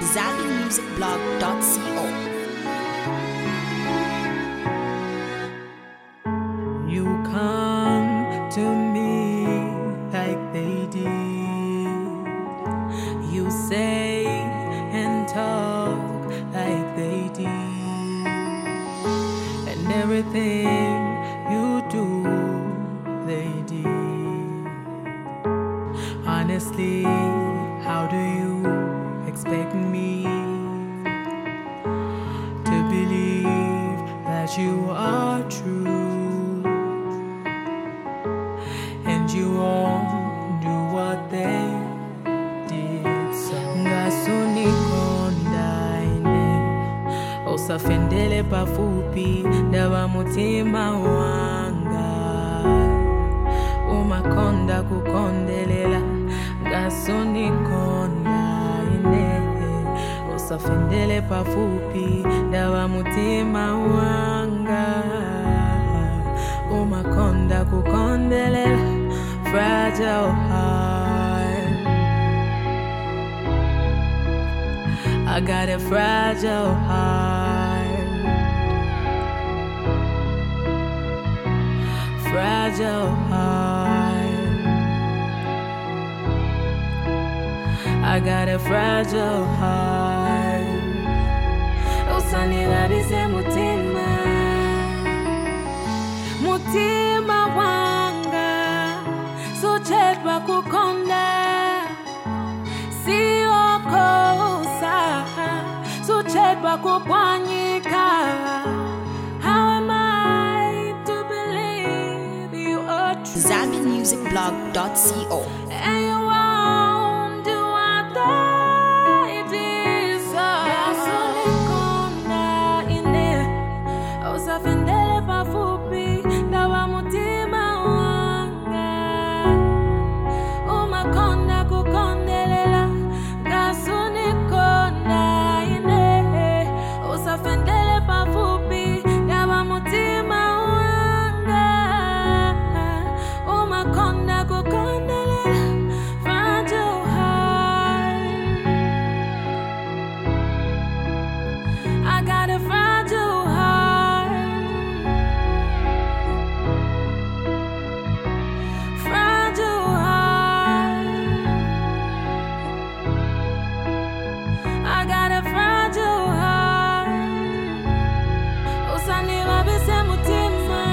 ZabiMusicBlog.co. You come to me like they did. You say and talk like they did. And everything you do, they did. Honestly, how do you expect me to believe that you are true? And you won't do what they did. So ngasunikonda ine usafendele pafupi dawa mutima wanga umakonda kukondelela ngasunikonda ine usafendele pafupi dawa mutima wanga umakonda kukondelela fragile heart. I got a fragile heart. Fragile heart. I got a fragile heart. Usanira bise mutima. Mutima wanga suchetwa kukonda sio kosa suchetwa kupwanyika. How am I to believe you are true? ZabiMusicBlog.co. And you won't do what they did. So Ngasunikonda ine usafendele pafupi dawa mutima wanga umakonda kukondelela ngasunikonda ine usafendele pafupi dawa mutima wanga umakonda kukondelela fragile heart. I got a fragile heart. Fragile heart. I got a fragile heart. Usanira bise mutima.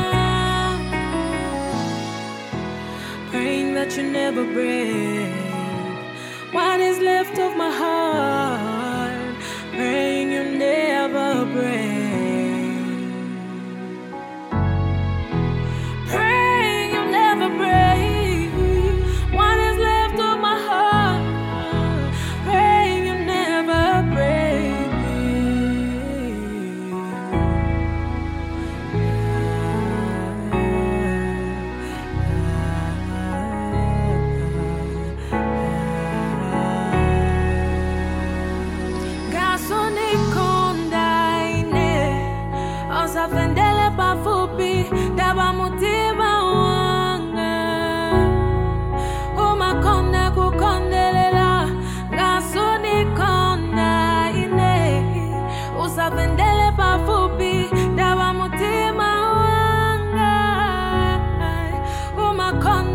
Praying that you never break what is left of my heart. Praying you never break. Praying you never break what is left of my heart. Praying you never break. Ngasunikonda ine usafendele pafupi dawa mutima wanga umakonda kukondelela ngasunikonda ine usafendele pafupi dawa mutima wanga umakonda